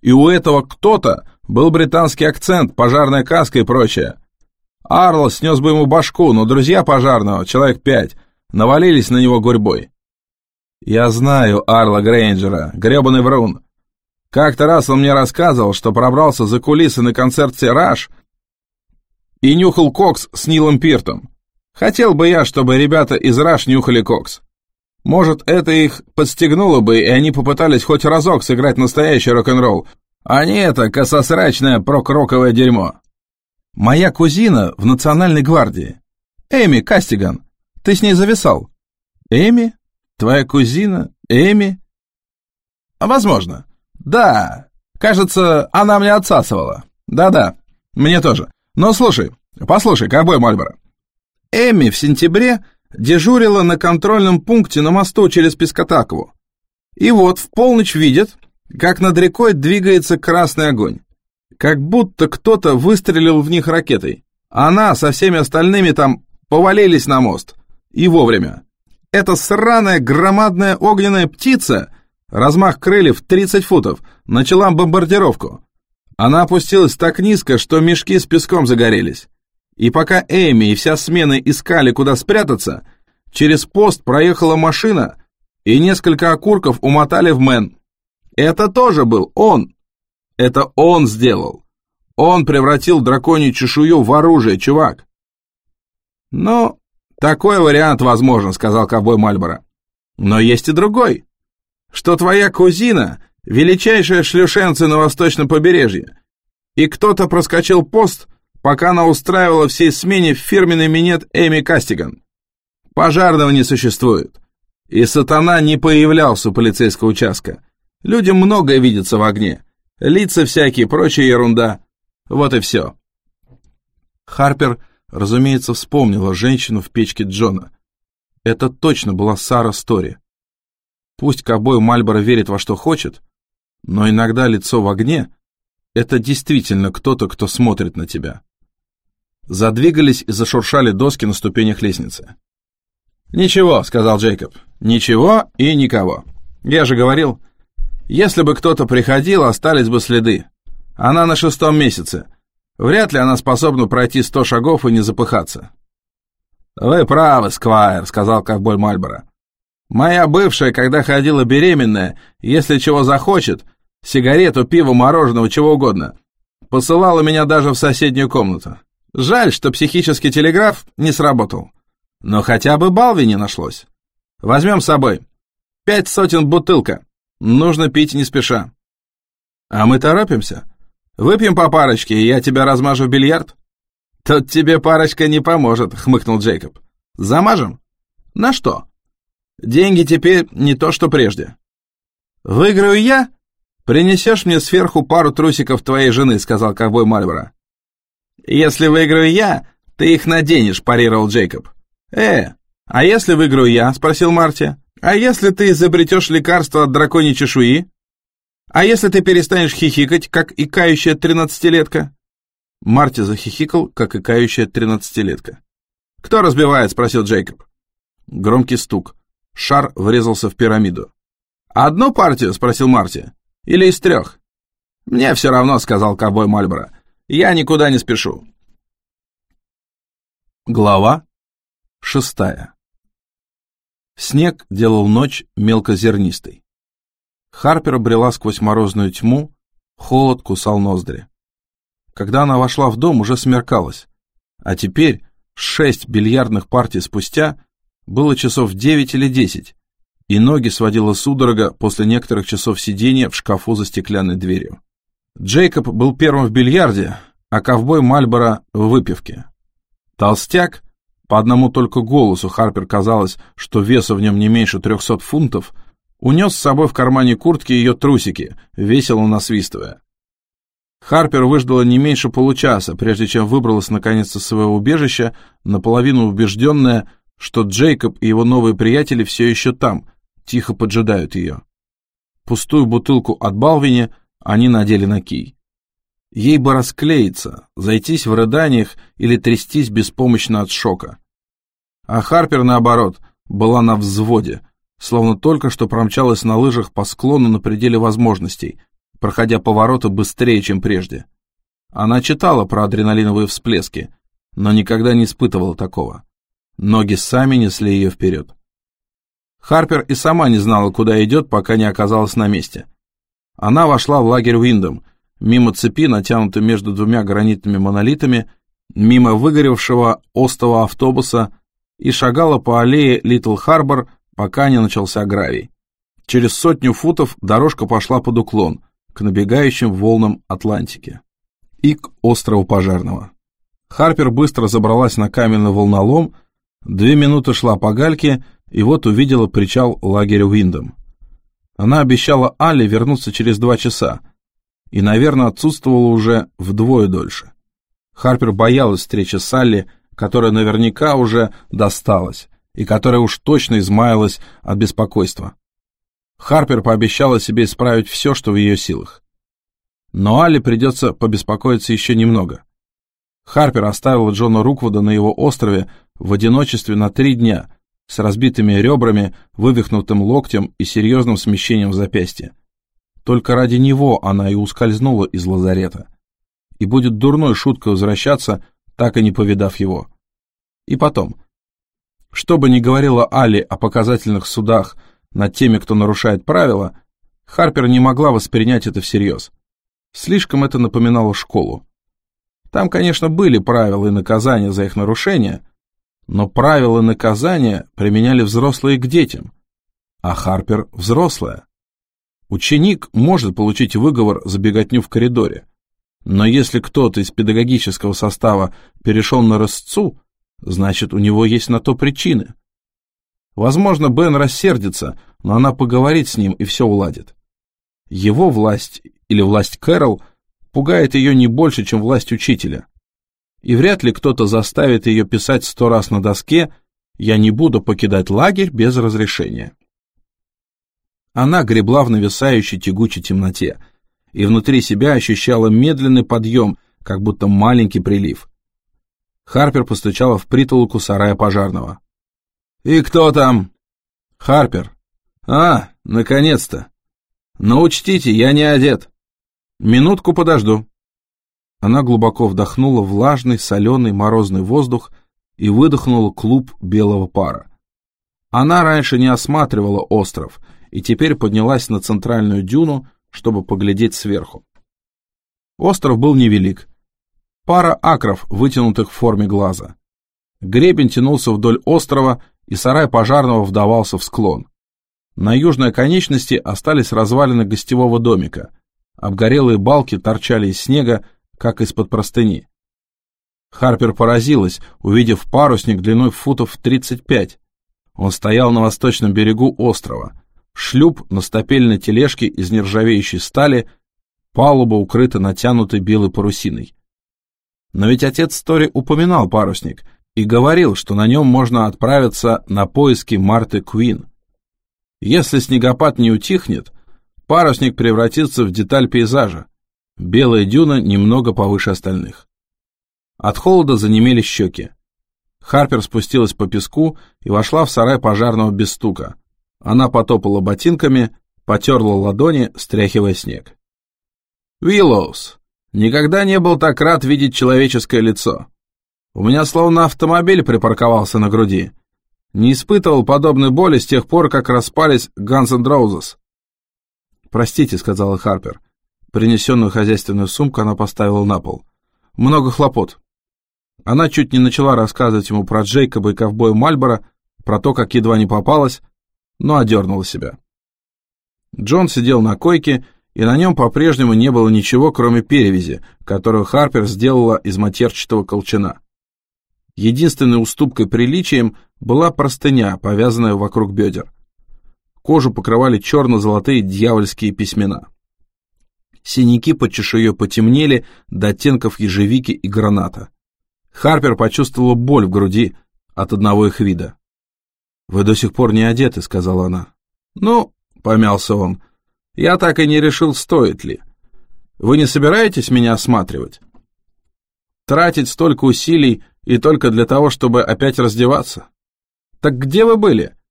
И у этого кто-то был британский акцент, пожарная каска и прочее. Арл снес бы ему башку, но друзья пожарного, человек 5, навалились на него гурьбой. Я знаю Арла Грейнджера, гребаный врун. Как-то раз он мне рассказывал, что пробрался за кулисы на концерте «Раш» и нюхал кокс с Нилом Пиртом. Хотел бы я, чтобы ребята из «Раш» нюхали кокс. Может, это их подстегнуло бы, и они попытались хоть разок сыграть настоящий рок-н-ролл, а не это кососрачное прок-роковое дерьмо. Моя кузина в Национальной гвардии. Эми Кастиган. Ты с ней зависал? Эми? Твоя кузина? Эми? Возможно. Да. Кажется, она мне отсасывала. Да-да, мне тоже. Но послушай, ковбой Мальборо. Эми в сентябре дежурила на контрольном пункте на мосту через Пискотакову. И вот в полночь видит, как над рекой двигается красный огонь. Как будто кто-то выстрелил в них ракетой. Она со всеми остальными там повалились на мост. И вовремя. Эта сраная громадная огненная птица, размах крыльев 30 футов, начала бомбардировку. Она опустилась так низко, что мешки с песком загорелись. И пока Эми и вся смена искали, куда спрятаться, через пост проехала машина, и несколько окурков умотали в Мэн. Это тоже был он. Это он сделал. Он превратил драконью чешую в оружие, чувак. Ну, такой вариант возможен, сказал ковбой Мальборо. Но есть и другой. Что твоя кузина — величайшая шлюшенция на восточном побережье, и кто-то проскочил пост, пока она устраивала всей смене фирменный минет Эми Кастиган. Пожарного не существует. И сатана не появлялся у полицейского участка. Людям многое видится в огне. Лица всякие, прочая ерунда. Вот и все. Харпер, разумеется, вспомнила женщину в печке Джона. Это точно была Сара Стори. Пусть ковбой Мальборо верит во что хочет, но иногда лицо в огне — это действительно кто-то, кто смотрит на тебя. Задвигались и зашуршали доски на ступенях лестницы. «Ничего», — сказал Джейкоб, — «ничего и никого. Я же говорил, если бы кто-то приходил, остались бы следы. Она на 6-м месяце. Вряд ли она способна пройти 100 шагов и не запыхаться». «Вы правы, Сквайр», — сказал ковбой Мальборо. «Моя бывшая, когда ходила беременная, если чего захочет, сигарету, пиво, мороженого, чего угодно, посылала меня даже в соседнюю комнату. Жаль, что психический телеграф не сработал. Но хотя бы Балви не нашлось. Возьмем с собой 500 бутылка. Нужно пить не спеша». «А мы торопимся. Выпьем по парочке, и я тебя размажу в бильярд». «Тут тебе парочка не поможет», — хмыкнул Джейкоб. «Замажем? На что? Деньги теперь не то, что прежде». «Выиграю я? Принесешь мне сверху пару трусиков твоей жены», — сказал ковбой Мальборо. «Если выиграю я, ты их наденешь», — парировал Джейкоб. А если выиграю я?» — спросил Марти. «А если ты изобретешь лекарство от драконьей чешуи? А если ты перестанешь хихикать, как икающая 13-летка?» Марти захихикал, как икающая 13-летка. «Кто разбивает?» — спросил Джейкоб. Громкий стук. Шар врезался в пирамиду. «Одну партию?» — спросил Марти. «Или из 3?» «Мне все равно», — сказал ковбой Мальборо. «Я никуда не спешу». Глава 6. Снег делал ночь мелкозернистой. Харпер брела сквозь морозную тьму, холод кусал ноздри. Когда она вошла в дом, уже смеркалось, а теперь, 6 бильярдных партий спустя, было часов 9 или 10, и ноги сводила судорога после некоторых часов сидения в шкафу за стеклянной дверью. Джейкоб был первым в бильярде, а ковбой Мальборо в выпивке. Толстяк, по одному только голосу Харпер казалось, что веса в нем не меньше 300 фунтов, унес с собой в кармане куртки ее трусики, весело насвистывая. Харпер выждала не меньше получаса, прежде чем выбралась наконец из своего убежища, наполовину убежденная, что Джейкоб и его новые приятели все еще там, тихо поджидают ее. Пустую бутылку от Балвини они надели на кий. Ей бы расклеиться, зайтись в рыданиях или трястись беспомощно от шока. А Харпер, наоборот, была на взводе, словно только что промчалась на лыжах по склону на пределе возможностей, проходя повороты быстрее, чем прежде. Она читала про адреналиновые всплески, но никогда не испытывала такого. Ноги сами несли ее вперед. Харпер и сама не знала, куда идет, пока не оказалась на месте. Она вошла в лагерь Уиндом, мимо цепи, натянутой между двумя гранитными монолитами, мимо выгоревшего остового автобуса, и шагала по аллее Литл-Харбор, пока не начался гравий. Через 100 футов дорожка пошла под уклон, к набегающим волнам Атлантики и к острову Пожарного. Харпер быстро забралась на каменный волнолом, 2 минуты шла по гальке, и вот увидела причал лагеря Уиндом. Она обещала Алле вернуться через 2 часа, и, наверное, отсутствовала уже вдвое дольше. Харпер боялась встречи с Алле, которая наверняка уже досталась, и которая уж точно измаялась от беспокойства. Харпер пообещала себе исправить все, что в ее силах. Но Алле придется побеспокоиться еще немного. Харпер оставила Джона Руквуда на его острове в одиночестве на 3 дня, с разбитыми ребрами, вывихнутым локтем и серьезным смещением в запястье. Только ради него она и ускользнула из лазарета. И будет дурной шуткой возвращаться, так и не повидав его. И потом, что бы ни говорила Алле о показательных судах над теми, кто нарушает правила, Харпер не могла воспринять это всерьез. Слишком это напоминало школу. Там, конечно, были правила и наказания за их нарушение, но правила и наказания применяли взрослые к детям, а Харпер взрослая. Ученик может получить выговор за беготню в коридоре, но если кто-то из педагогического состава перешел на рысцу, значит, у него есть на то причины. Возможно, Бен рассердится, но она поговорит с ним и все уладит. Его власть, или власть Кэрол, пугает ее не больше, чем власть учителя. И вряд ли кто-то заставит ее писать 100 раз на доске «Я не буду покидать лагерь без разрешения». Она гребла в нависающей тягучей темноте и внутри себя ощущала медленный подъем, как будто маленький прилив. Харпер постучала в притолоку сарая пожарного. «И кто там?» «Харпер». «А, наконец-то! Но учтите, я не одет. Минутку подожду». Она глубоко вдохнула влажный, соленый, морозный воздух и выдохнула клуб белого пара. Она раньше не осматривала остров и теперь поднялась на центральную дюну, чтобы поглядеть сверху. Остров был невелик. Пара акров, вытянутых в форме глаза. Гребень тянулся вдоль острова, и сарай пожарного вдавался в склон. На южной оконечности остались развалины гостевого домика. Обгорелые балки торчали из снега, как из-под простыни. Харпер поразилась, увидев парусник длиной футов 35. Он стоял на восточном берегу острова. Шлюп на стапельной тележке из нержавеющей стали, палуба укрыта натянутой белой парусиной. Но ведь отец Тори упоминал парусник и говорил, что на нем можно отправиться на поиски Марты Куин. Если снегопад не утихнет, парусник превратится в деталь пейзажа. Белая дюна немного повыше остальных. От холода занемели щеки. Харпер спустилась по песку и вошла в сарай пожарного без стука. Она потопала ботинками, потерла ладони, стряхивая снег. «Уиллоус, никогда не был так рад видеть человеческое лицо. У меня словно автомобиль припарковался на груди. Не испытывал подобной боли с тех пор, как распались Guns N' Roses». «Простите», — сказала Харпер. Принесенную хозяйственную сумку она поставила на пол. «Много хлопот». Она чуть не начала рассказывать ему про Джейкоба и ковбоя Мальборо, про то, как едва не попалась, но одернула себя. Джон сидел на койке, и на нем по-прежнему не было ничего, кроме перевязи, которую Харпер сделала из матерчатого колчана. Единственной уступкой приличием была простыня, повязанная вокруг бедер. Кожу покрывали черно-золотые дьявольские письмена. Синяки под чешуей потемнели до оттенков ежевики и граната. Харпер почувствовала боль в груди от одного их вида. «Вы до сих пор не одеты», — сказала она. «Ну», — помялся он, — «я так и не решил, стоит ли. Вы не собираетесь меня осматривать? Тратить столько усилий и только для того, чтобы опять раздеваться? Так где вы были?